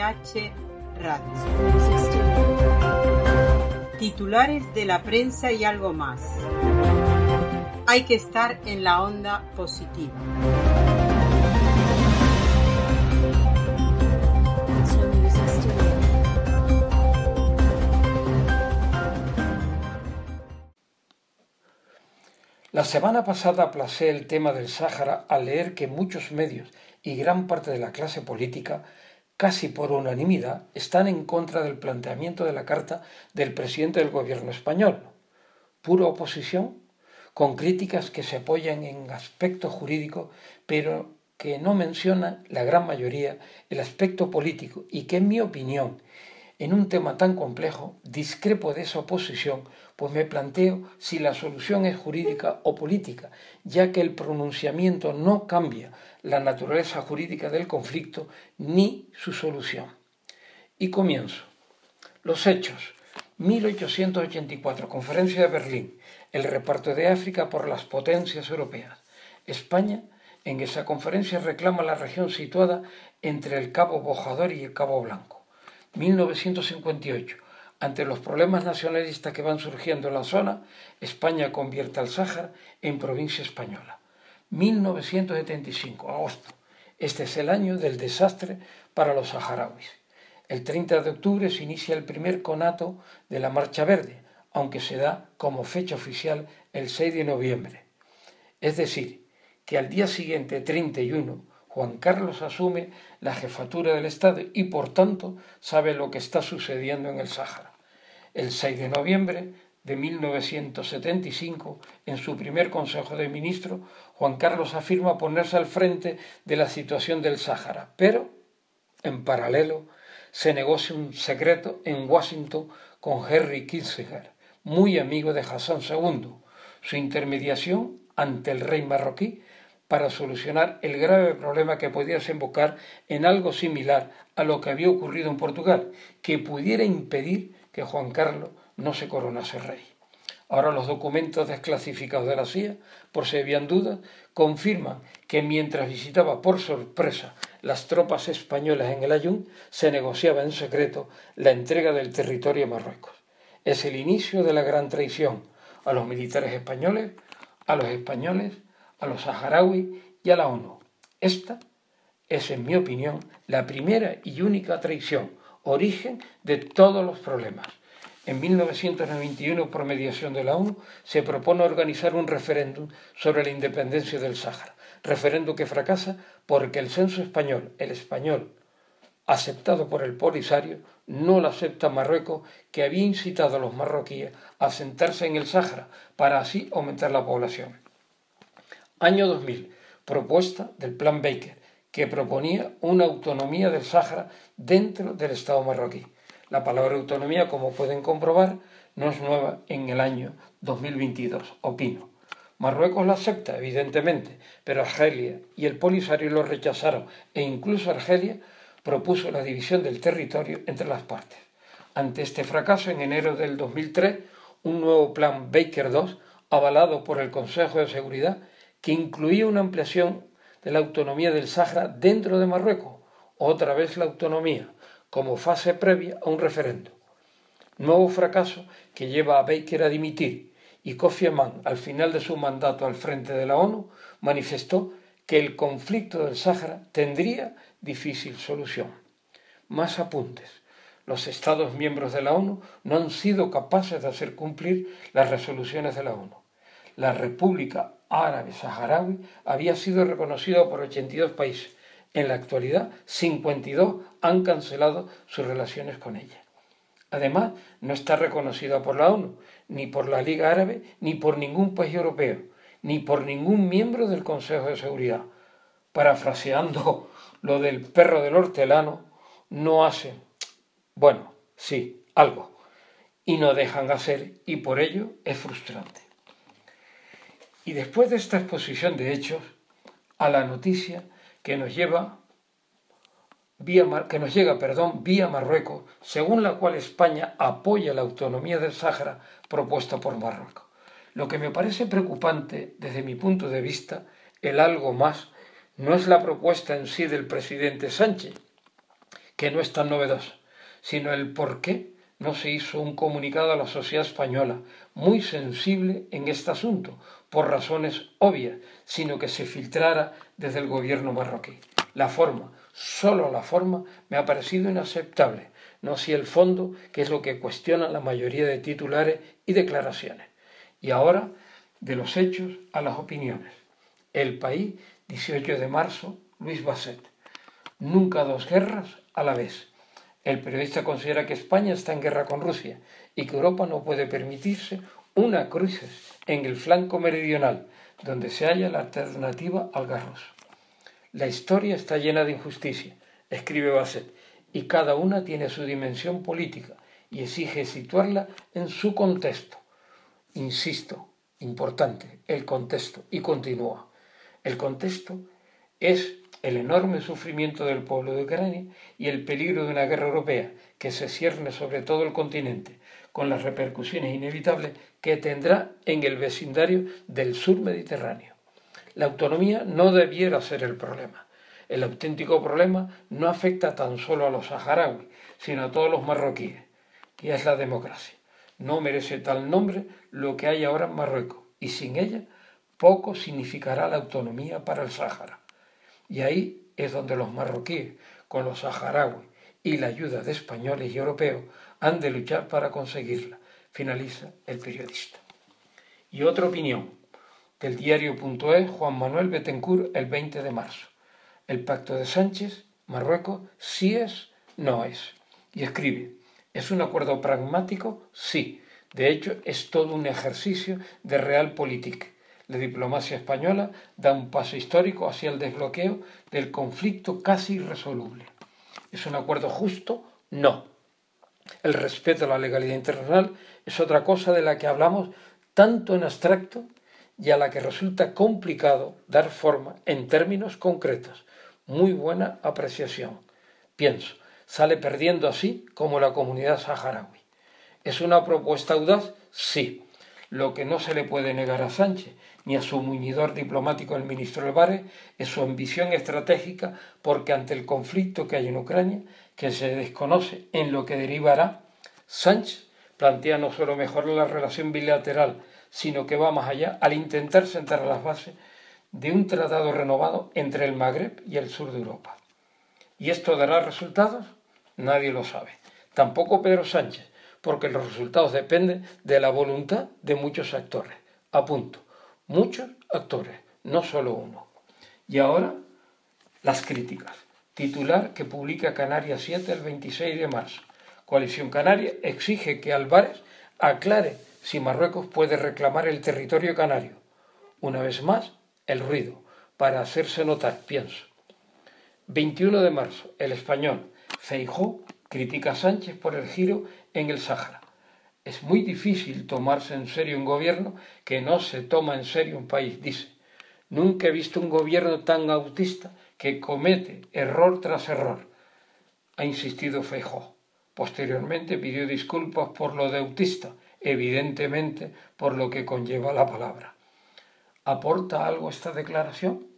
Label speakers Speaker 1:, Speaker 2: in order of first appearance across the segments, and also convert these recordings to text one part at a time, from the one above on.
Speaker 1: CNH Radio. Titulares de la prensa y algo más. Hay que estar en la onda positiva.
Speaker 2: La semana pasada aplacé el tema del Sáhara al leer que muchos medios y gran parte de la clase política, casi por unanimidad, están en contra del planteamiento de la carta del presidente del gobierno español. Pura oposición, con críticas que se apoyan en aspectos jurídicos, pero que no mencionan la gran mayoría el aspecto político y que, en mi opinión, en un tema tan complejo, discrepo de esa oposición, pues me planteo si la solución es jurídica o política, ya que el pronunciamiento no cambia la naturaleza jurídica del conflicto ni su solución. Y comienzo. Los hechos. 1884, Conferencia de Berlín, el reparto de África por las potencias europeas. España, en esa conferencia, reclama la región situada entre el Cabo Bojador y el Cabo Blanco. 1958. Ante los problemas nacionalistas que van surgiendo en la zona, España convierte al Sáhara en provincia española. 1975, agosto. Este es el año del desastre para los saharauis. El 30 de octubre se inicia el primer conato de la Marcha Verde, aunque se da como fecha oficial el 6 de noviembre. Es decir, que al día siguiente, 31, Juan Carlos asume la jefatura del Estado y, por tanto, sabe lo que está sucediendo en el Sáhara. El 6 de noviembre de 1975, en su primer Consejo de Ministros, Juan Carlos afirma ponerse al frente de la situación del Sáhara, pero, en paralelo, se negocia un secreto en Washington con Henry Kissinger, muy amigo de Hassan II, su intermediación ante el rey marroquí para solucionar el grave problema que podía desembocar en algo similar a lo que había ocurrido en Portugal, que pudiera impedir que Juan Carlos no se coronase rey. Ahora los documentos desclasificados de la CIA, por si habían dudas, confirman que mientras visitaba por sorpresa las tropas españolas en el Aaiún, se negociaba en secreto la entrega del territorio a Marruecos. Es el inicio de la gran traición a los militares españoles, a los saharauis y a la ONU. Esta es, en mi opinión, la primera y única traición, origen de todos los problemas. En 1991, por mediación de la ONU, se propone organizar un referéndum sobre la independencia del Sáhara, referéndum que fracasa porque el censo español, el español aceptado por el Polisario, no lo acepta Marruecos, que había incitado a los marroquíes a asentarse en el Sáhara para así aumentar la población. Año 2000, propuesta del Plan Baker, que proponía una autonomía del Sáhara dentro del Estado marroquí. La palabra autonomía, como pueden comprobar, no es nueva en el año 2022, opino. Marruecos la acepta, evidentemente, pero Argelia y el Polisario lo rechazaron e incluso Argelia propuso la división del territorio entre las partes. Ante este fracaso, en enero del 2003, un nuevo Plan Baker II, avalado por el Consejo de Seguridad, que incluía una ampliación de la autonomía del Sáhara dentro de Marruecos, otra vez la autonomía, como fase previa a un referéndum. Nuevo fracaso que lleva a Baker a dimitir, y Kofi Annan, al final de su mandato al frente de la ONU, manifestó que el conflicto del Sáhara tendría difícil solución. Más apuntes. Los Estados miembros de la ONU no han sido capaces de hacer cumplir las resoluciones de la ONU. La República Árabe Saharaui había sido reconocida por 82 países. En la actualidad, 52 han cancelado sus relaciones con ella. Además, no está reconocida por la ONU, ni por la Liga Árabe, ni por ningún país europeo, ni por ningún miembro del Consejo de Seguridad. Parafraseando lo del perro del hortelano, no hacen, bueno, sí, algo, y no dejan hacer, y por ello es frustrante. Y después de esta exposición de hechos, a la noticia que nos llega vía Marruecos, según la cual España apoya la autonomía del Sáhara propuesta por Marruecos. Lo que me parece preocupante desde mi punto de vista, el algo más, no es la propuesta en sí del presidente Sánchez, que no es tan novedoso, sino el por qué no se hizo un comunicado a la sociedad española, muy sensible en este asunto, por razones obvias, sino que se filtrara desde el gobierno marroquí. La forma, solo la forma, me ha parecido inaceptable, no así el fondo, que es lo que cuestiona la mayoría de titulares y declaraciones. Y ahora, de los hechos a las opiniones. El País, 18 de marzo, Luis Basset. Nunca dos guerras a la vez. El periodista considera que España está en guerra con Rusia y que Europa no puede permitirse una crisis en el flanco meridional, donde se halla la alternativa al gas ruso. La historia está llena de injusticia, escribe Basset, y cada una tiene su dimensión política y exige situarla en su contexto. Insisto, importante, el contexto, y continúa. El contexto es el enorme sufrimiento del pueblo de Ucrania y el peligro de una guerra europea que se cierne sobre todo el continente, con las repercusiones inevitables que tendrá en el vecindario del sur mediterráneo. La autonomía no debiera ser el problema. El auténtico problema no afecta tan solo a los saharauis, sino a todos los marroquíes, y es la democracia. No merece tal nombre lo que hay ahora en Marruecos, y sin ella poco significará la autonomía para el Sáhara. Y ahí es donde los marroquíes, con los saharauis y la ayuda de españoles y europeos, han de luchar para conseguirla, finaliza el periodista. Y otra opinión, del diario.es, Juan Manuel Betancourt, el 20 de marzo. El pacto de Sánchez, Marruecos, sí es, no es. Y escribe, ¿es un acuerdo pragmático? Sí. De hecho, es todo un ejercicio de realpolitik. La diplomacia española da un paso histórico hacia el desbloqueo del conflicto casi irresoluble. ¿Es un acuerdo justo? No. El respeto a la legalidad internacional es otra cosa de la que hablamos tanto en abstracto y a la que resulta complicado dar forma en términos concretos. Muy buena apreciación. Pienso, sale perdiendo así como la comunidad saharaui. ¿Es una propuesta audaz? Sí. Lo que no se le puede negar a Sánchez ni a su muñidor diplomático el ministro Álvarez es su ambición estratégica, porque ante el conflicto que hay en Ucrania, que se desconoce en lo que derivará, Sánchez plantea no solo mejorar la relación bilateral, sino que va más allá al intentar sentar las bases de un tratado renovado entre el Magreb y el sur de Europa. ¿Y esto dará resultados? Nadie lo sabe. Tampoco Pedro Sánchez, porque los resultados dependen de la voluntad de muchos actores. Apunto, muchos actores, no solo uno. Y ahora, las críticas. Titular que publica Canarias 7 el 26 de marzo. Coalición Canaria exige que Álvarez aclare si Marruecos puede reclamar el territorio canario. Una vez más, el ruido, para hacerse notar, pienso. 21 de marzo, El Español. Feijóo critica a Sánchez por el giro en el Sáhara. Es muy difícil tomarse en serio un gobierno que no se toma en serio un país, dice. Nunca he visto un gobierno tan autista que comete error tras error, ha insistido Feijóo. Posteriormente pidió disculpas por lo de autista, evidentemente por lo que conlleva la palabra. ¿Aporta algo esta declaración?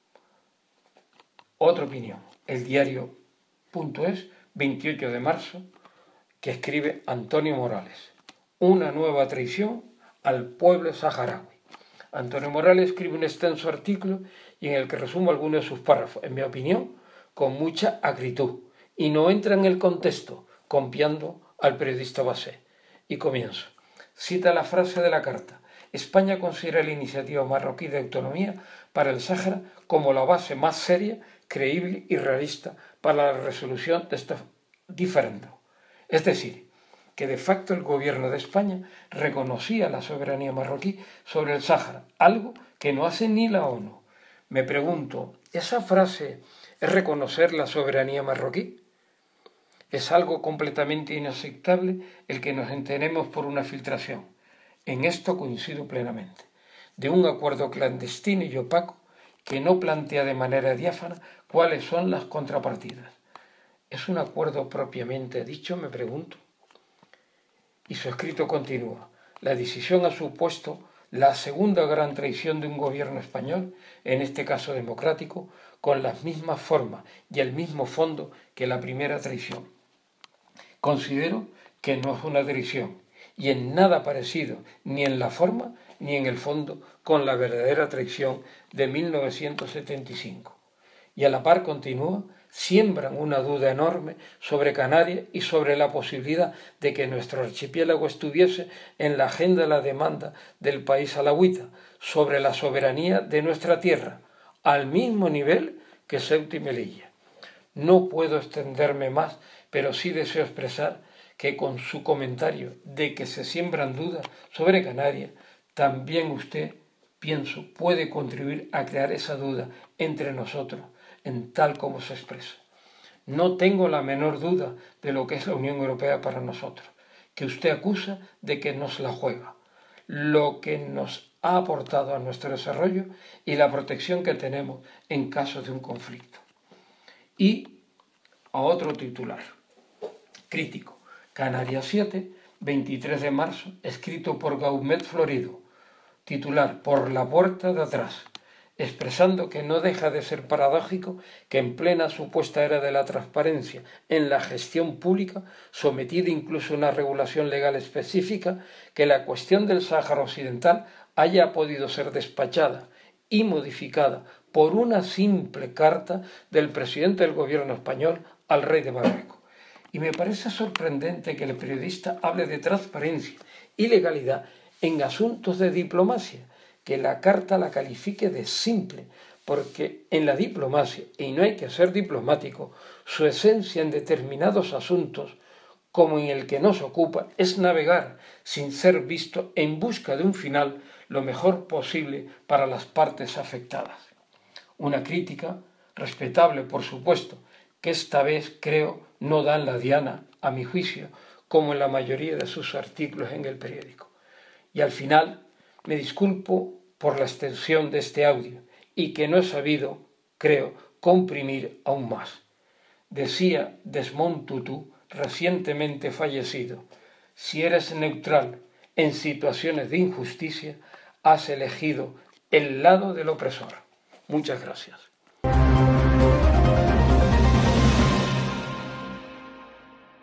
Speaker 2: Otra opinión, el diario.es, 28 de marzo, que escribe Antonio Morales. Una nueva traición al pueblo saharaui. Antonio Morales escribe un extenso artículo y en el que resumo algunos de sus párrafos, en mi opinión, con mucha acritud, y no entra en el contexto, copiando al periodista Basset. Y comienzo. Cita la frase de la carta. España considera la iniciativa marroquí de autonomía para el Sáhara como la base más seria, creíble y realista para la resolución de este diferendo. Es decir, que de facto el gobierno de España reconocía la soberanía marroquí sobre el Sáhara, algo que no hace ni la ONU. Me pregunto, ¿esa frase es reconocer la soberanía marroquí? Es algo completamente inaceptable el que nos enteremos por una filtración. En esto coincido plenamente. De un acuerdo clandestino y opaco que no plantea de manera diáfana cuáles son las contrapartidas. ¿Es un acuerdo propiamente dicho? Me pregunto. Y su escrito continúa. La decisión ha supuesto la segunda gran traición de un gobierno español, en este caso democrático, con las mismas formas y el mismo fondo que la primera traición. Considero que no es una traición y en nada parecido, ni en la forma ni en el fondo, con la verdadera traición de 1975. Y a la par continúa, siembran una duda enorme sobre Canarias y sobre la posibilidad de que nuestro archipiélago estuviese en la agenda de la demanda del país alauita, sobre la soberanía de nuestra tierra, al mismo nivel que Ceuta y Melilla. No puedo extenderme más, pero sí deseo expresar que con su comentario de que se siembran dudas sobre Canarias, también usted, pienso, puede contribuir a crear esa duda entre nosotros, en tal como se expresa. No tengo la menor duda de lo que es la Unión Europea para nosotros, que usted acusa de que nos la juega, lo que nos ha aportado a nuestro desarrollo y la protección que tenemos en caso de un conflicto. Y a otro titular, crítico, Canarias 7, 23 de marzo, escrito por Gaumet Florido, titular Por la puerta de atrás, expresando que no deja de ser paradójico que en plena supuesta era de la transparencia en la gestión pública, sometida incluso a una regulación legal específica, que la cuestión del Sáhara Occidental haya podido ser despachada y modificada por una simple carta del presidente del gobierno español al rey de Marruecos. Y me parece sorprendente que el periodista hable de transparencia y legalidad en asuntos de diplomacia, que la carta la califique de simple, porque en la diplomacia, y no hay que ser diplomático, su esencia en determinados asuntos, como en el que nos ocupa, es navegar sin ser visto en busca de un final lo mejor posible para las partes afectadas. Una crítica, respetable por supuesto, que esta vez creo no dan la diana, a mi juicio, como en la mayoría de sus artículos en el periódico. Y al final me disculpo por la extensión de este audio y que no he sabido, creo, comprimir aún más. Decía Desmond Tutu, recientemente fallecido, si eres neutral en situaciones de injusticia, has elegido el lado del opresor. Muchas gracias.